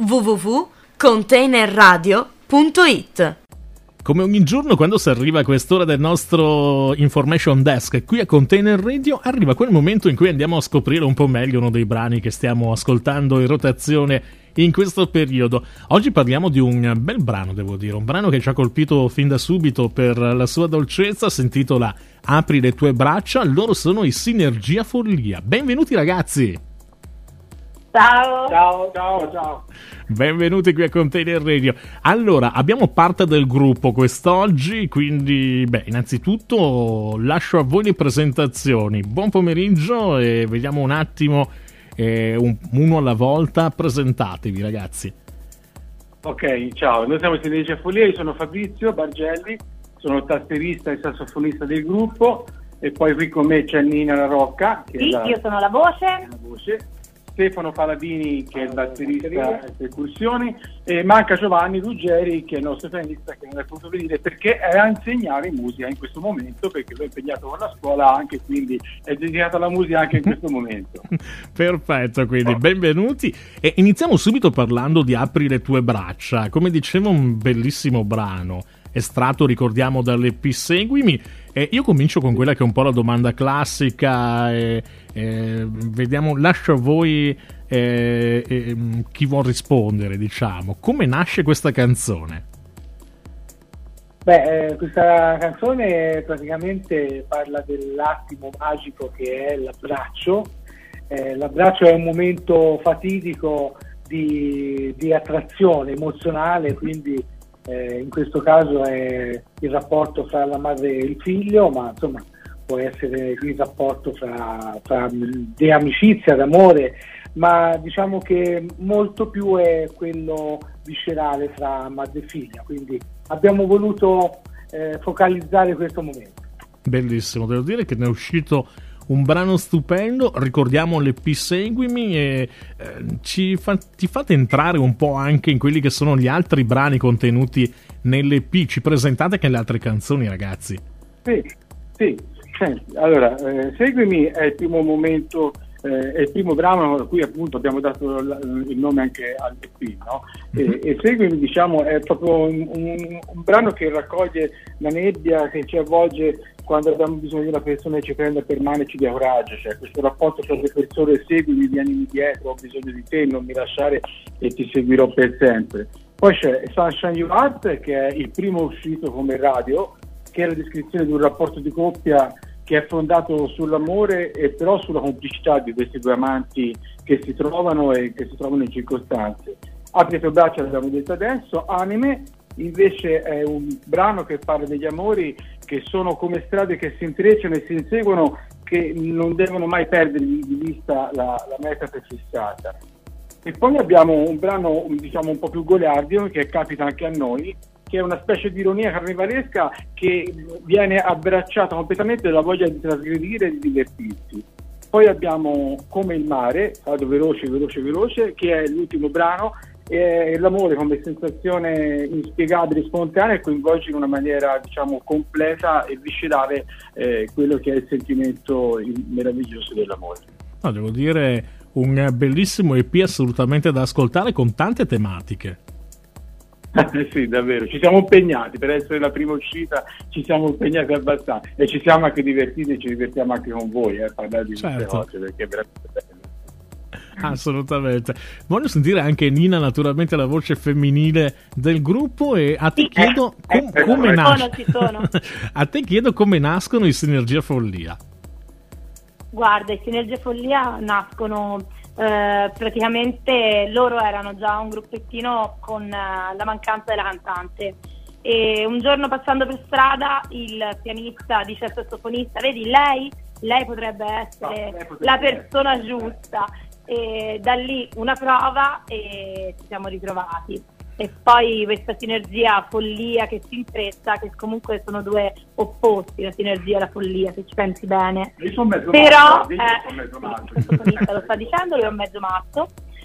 www.containerradio.it. Come ogni giorno, quando si arriva a quest'ora del nostro Information Desk qui a Container Radio, arriva quel momento in cui andiamo a scoprire un po' meglio uno dei brani che stiamo ascoltando in rotazione in questo periodo. Oggi parliamo di un bel brano, devo dire, un brano che ci ha colpito fin da subito per la sua dolcezza. Si intitola Apri le tue braccia. Loro sono i Sinergia Follia. Benvenuti ragazzi! Ciao. Benvenuti qui a Container Radio. Allora, abbiamo parte del gruppo quest'oggi, quindi, innanzitutto lascio a voi le presentazioni. Buon pomeriggio e vediamo un attimo, uno alla volta. Presentatevi, ragazzi. Ok, ciao, noi siamo Sinergia Follia, io sono Fabrizio Bargelli, sono tastierista e sassofonista del gruppo, e poi qui con me c'è Nina La Rocca. Sì, io sono la voce. Stefano Paladini, che è il batterista e percussioni, e manca Giovanni Ruggeri, che è il nostro pianista, che non è potuto venire perché è a insegnare musica in questo momento, perché lui è impegnato con la scuola anche, quindi è dedicato alla musica anche in questo momento. Perfetto, quindi benvenuti e iniziamo subito parlando di Apri le tue braccia. Come dicevo, un bellissimo brano estratto, ricordiamo, dall'EP Seguimi. Io comincio con quella che è un po' la domanda classica, vediamo, lascio a voi chi vuol rispondere, diciamo. Come nasce questa canzone? Questa canzone praticamente parla dell'attimo magico che è l'abbraccio. L'abbraccio è un momento fatidico di attrazione emozionale, quindi in questo caso è il rapporto fra la madre e il figlio, ma insomma può essere il rapporto fra di amicizia, d'amore, ma diciamo che molto più è quello viscerale fra madre e figlia, quindi abbiamo voluto focalizzare questo momento. Bellissimo, devo dire che ne è uscito un brano stupendo. Ricordiamo l'EP Seguimi e ti fate entrare un po' anche in quelli che sono gli altri brani contenuti nell'EP. Ci presentate anche le altre canzoni, ragazzi? Sì. Allora, Seguimi è il primo momento, è il primo brano a cui appunto abbiamo dato il nome anche all'EP, no? E Seguimi, diciamo, è proprio un brano che raccoglie la nebbia che ci avvolge quando abbiamo bisogno di una persona che ci prenda per mano e ci dia coraggio, cioè questo rapporto tra le persone: seguimi, vienimi dietro, ho bisogno di te, non mi lasciare e ti seguirò per sempre. Poi c'è Sunshine You Heart, che è il primo uscito come radio, che è la descrizione di un rapporto di coppia che è fondato sull'amore e però sulla complicità di questi due amanti che si trovano e che si trovano in circostanze. Apri le tue braccia, l'abbiamo detto adesso. Anime invece è un brano che parla degli amori che sono come strade che si intrecciano e si inseguono, che non devono mai perdere di vista la meta prefissata. E poi abbiamo un brano, diciamo, un po' più goliardico, che capita anche a noi, che è una specie di ironia carnevalesca che viene abbracciata completamente dalla voglia di trasgredire e di divertirsi. Poi abbiamo Come il mare, vado veloce, che è l'ultimo brano, e l'amore come sensazione inspiegabile, spontanea, e coinvolge in una maniera, diciamo, completa e viscerale quello che è il sentimento meraviglioso dell'amore. No, devo dire, un bellissimo EP assolutamente da ascoltare, con tante tematiche. Sì, davvero, ci siamo impegnati per essere la prima uscita, ci siamo impegnati abbastanza e ci siamo anche divertiti e ci divertiamo anche con voi a parlare di queste cose, perché è veramente bello. Assolutamente. Voglio sentire anche Nina, naturalmente la voce femminile del gruppo, e a te chiedo come nascono. A te chiedo come nascono i Sinergia Follia. Guarda, i Sinergia Follia nascono praticamente, loro erano già un gruppettino con la mancanza della cantante, e un giorno passando per strada il pianista dice al sassofonista: vedi, lei potrebbe essere la persona giusta. E da lì una prova e ci siamo ritrovati, e poi questa sinergia follia che si intreccia, che comunque sono due opposti, la sinergia e la follia, se ci pensi bene. Però lo sta dicendo, lui è un mezzo matto,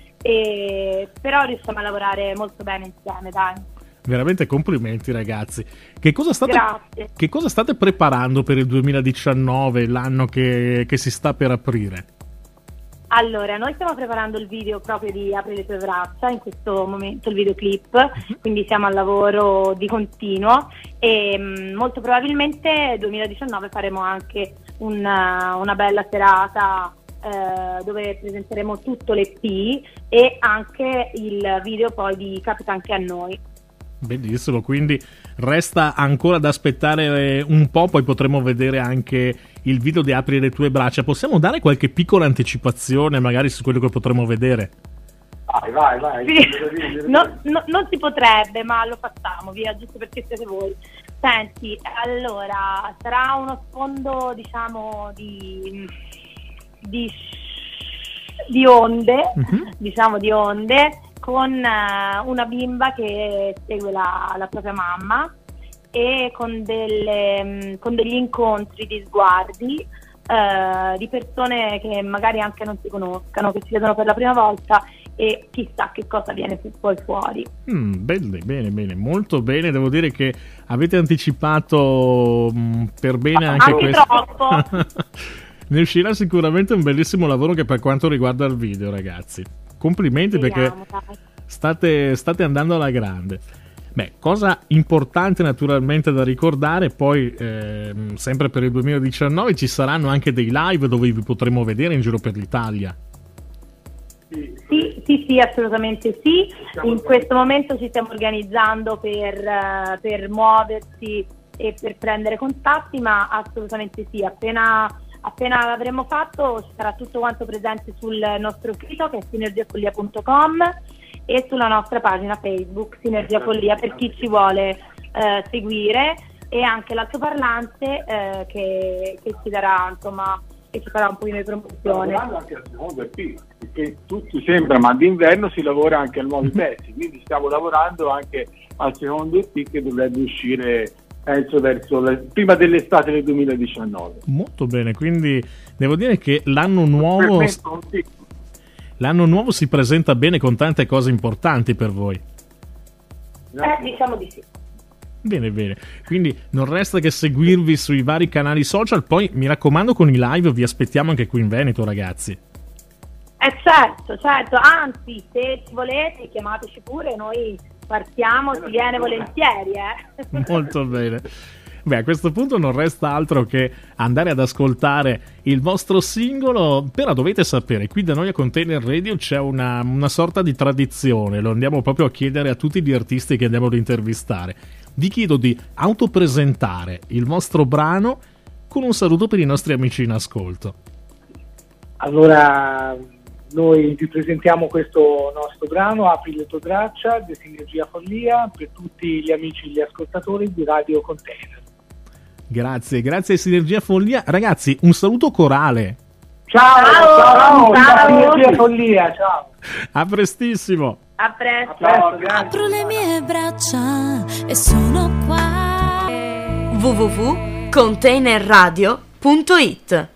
però riusciamo a lavorare molto bene insieme, dai. Veramente complimenti, ragazzi. Che cosa state preparando per il 2019, l'anno che si sta per aprire? Allora, noi stiamo preparando il video proprio di Apri le tue braccia, in questo momento il videoclip, quindi siamo al lavoro di continuo e molto probabilmente 2019 faremo anche una bella serata dove presenteremo tutto l'EP e anche il video poi di Capita anche a noi. Bellissimo, quindi resta ancora da aspettare un po', poi potremo vedere anche il video di Apri le tue braccia. Possiamo dare qualche piccola anticipazione magari su quello che potremo vedere? Vai. Sì. Non si potrebbe, ma lo facciamo, via, giusto perché siete voi. Senti, allora, sarà uno sfondo, diciamo, di onde, diciamo di onde, con una bimba che segue la propria mamma e con degli incontri di sguardi di persone che magari anche non si conoscano, che si vedono per la prima volta e chissà che cosa viene poi fuori. Bene, molto bene. Devo dire che avete anticipato per bene anche questo. Troppo. Ne uscirà sicuramente un bellissimo lavoro che per quanto riguarda il video, ragazzi. Complimenti, perché state andando alla grande. Beh, cosa importante naturalmente da ricordare, poi sempre per il 2019 ci saranno anche dei live dove vi potremo vedere in giro per l'Italia. Sì, assolutamente sì. In questo momento ci stiamo organizzando per muoversi e per prendere contatti, ma assolutamente sì, appena l'avremo fatto ci sarà tutto quanto presente sul nostro sito che è sinergiafollia.com e sulla nostra pagina Facebook Sinergia Follia per chi ci vuole seguire, e anche l'altoparlante che ci darà, insomma, che ci farà un pochino di promozione. Anche al secondo EP, perché tutti sembra, ma d'inverno si lavora anche a nuovi pezzi, quindi stiamo lavorando anche al secondo EP che dovrebbe uscire penso verso prima dell'estate del 2019. Molto bene, quindi devo dire che l'anno nuovo si presenta bene con tante cose importanti per voi. Diciamo di sì. Bene, quindi non resta che seguirvi sui vari canali social, poi mi raccomando con i live vi aspettiamo anche qui in Veneto, ragazzi. Certo, anzi, se ci volete chiamateci pure, noi partiamo, si viene volentieri. Molto bene. Beh, a questo punto non resta altro che andare ad ascoltare il vostro singolo, però dovete sapere, qui da noi a Container Radio c'è una sorta di tradizione, lo andiamo proprio a chiedere a tutti gli artisti che andiamo ad intervistare. Vi chiedo di autopresentare il vostro brano con un saluto per i nostri amici in ascolto. Allora, noi vi presentiamo questo nostro brano, Apri le tue braccia, di Sinergia Follia, per tutti gli amici e gli ascoltatori di Radio Container. Grazie Sinergia Follia. Ragazzi, un saluto corale. Ciao. Sinergia Follia, ciao. A prestissimo. A presto. Apro le mie braccia e sono qua. www.containerradio.it